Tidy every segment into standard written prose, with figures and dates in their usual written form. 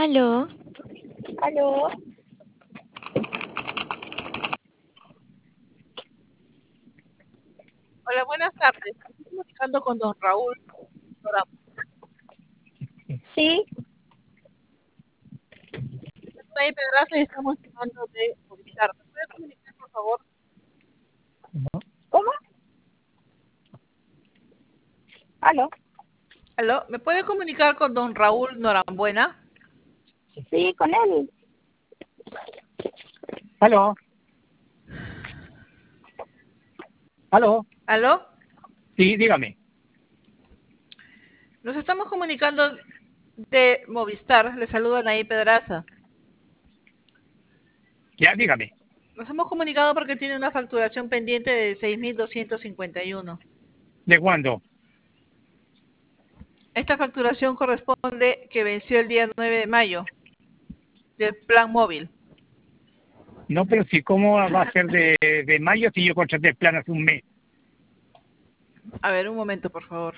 Aló, Aló, Hola, buenas tardes. Estoy comunicando con don Raúl Dorado. sí, Soy Pedraza y estamos llamando de Movistar. ¿Me puede comunicar, por favor? ¿cómo? Aló, Aló, ¿me puede comunicar con don Raúl Norambuena? sí, con él. Aló, aló, ¿Aló? sí, dígame. Nos estamos comunicando de Movistar. Le saludan ahí Pedraza. Ya, dígame. Nos hemos comunicado porque tiene una facturación pendiente de 6.251. ¿De cuándo? Esta facturación corresponde que venció el día 9 de mayo del plan móvil. No, pero sí, ¿cómo va a ser de mayo si yo contraté el plan hace un mes? A ver, un momento, por favor.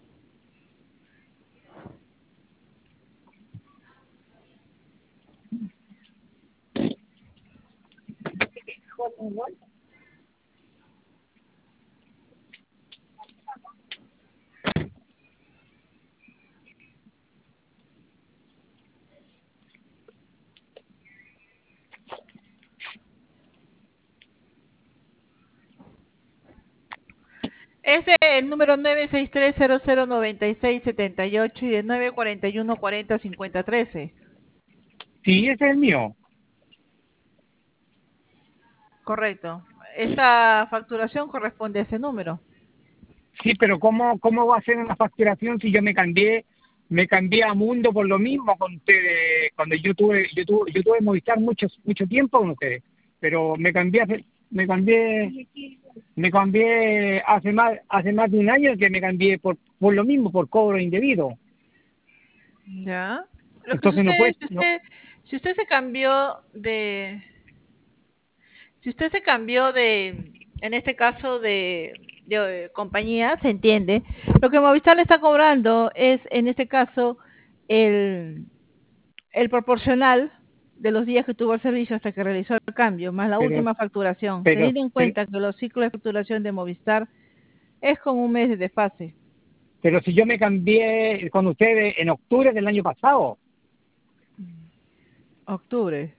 Es el número 963009678 y de 941405013. Sí, ese es el mío. Correcto. Esta facturación corresponde a ese número. Sí, pero ¿cómo va a ser una facturación si yo me cambié a Mundo por lo mismo con ustedes? Cuando yo tuve Movistar mucho tiempo con ustedes, pero me cambié hace más de un año que me cambié por lo mismo, por cobro indebido. ¿Ya? Lo que Entonces no sucede puede, es que no, si usted se cambió de, si usted se cambió de, en este caso de compañía, se entiende. Lo que Movistar le está cobrando es, en este caso, el, el proporcional de los días que tuvo el servicio hasta que realizó el cambio, más la pero, última facturación, pero, teniendo en pero, cuenta que los ciclos de facturación de Movistar es con un mes de desfase. pero si yo me cambié con ustedes en octubre del año pasado. Octubre.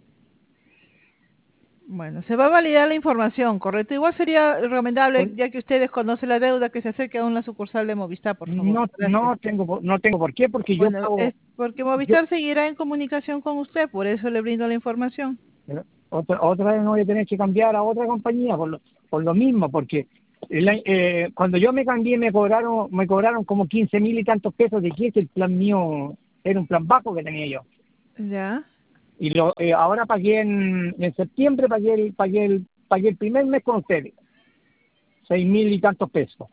Bueno, se va a validar la información, ¿correcto? Igual sería recomendable, ya que usted desconoce la deuda, que se acerque a una sucursal de Movistar, por favor. Gracias. No tengo por qué, porque yo Bueno, pago, es porque yo, Movistar seguirá en comunicación con usted, por eso le brindo la información. otra vez no voy a tener que cambiar a otra compañía por lo mismo, porque cuando yo me cambié me cobraron como 15.000 y tantos pesos de que el plan mío era un plan bajo que tenía yo. ¿Ya? Y ahora pagué en septiembre, pagué el primer mes con ustedes, 6.000 y tantos pesos.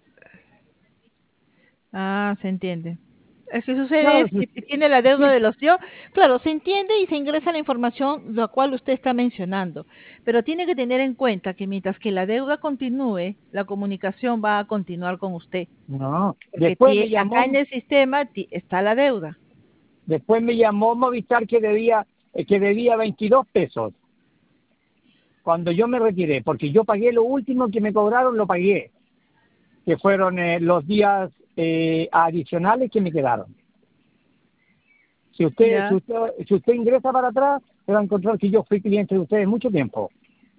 Ah, se entiende. Es que sucede Claro, es que tiene la deuda sí, de los yo, claro, se entiende y se ingresa la información la cual usted está mencionando, pero tiene que tener en cuenta que mientras que la deuda continúe, la comunicación va a continuar con usted, no. porque acá en el sistema está la deuda. Después me llamó Movistar que debía 22 pesos cuando yo me retiré, porque yo pagué lo último que me cobraron, lo pagué, que fueron los días adicionales que me quedaron. Ya, Si usted ingresa para atrás, se va a encontrar que yo fui cliente de ustedes mucho tiempo.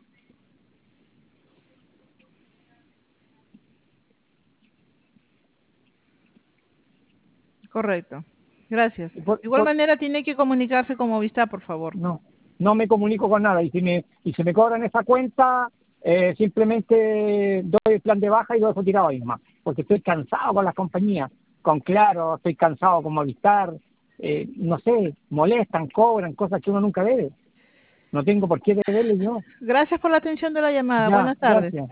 correcto. Gracias. Por- De igual por- manera tiene que comunicarse con Movistar, por favor. no, no me comunico con nada. Y si me cobran esa cuenta, simplemente doy el plan de baja y lo dejo tirado ahí nomás. Porque estoy cansado con las compañías, con Claro, estoy cansado con Movistar, no sé, molestan, cobran cosas que uno nunca debe. No tengo por qué deberle yo. Gracias por la atención de la llamada. Ya, Buenas tardes. gracias.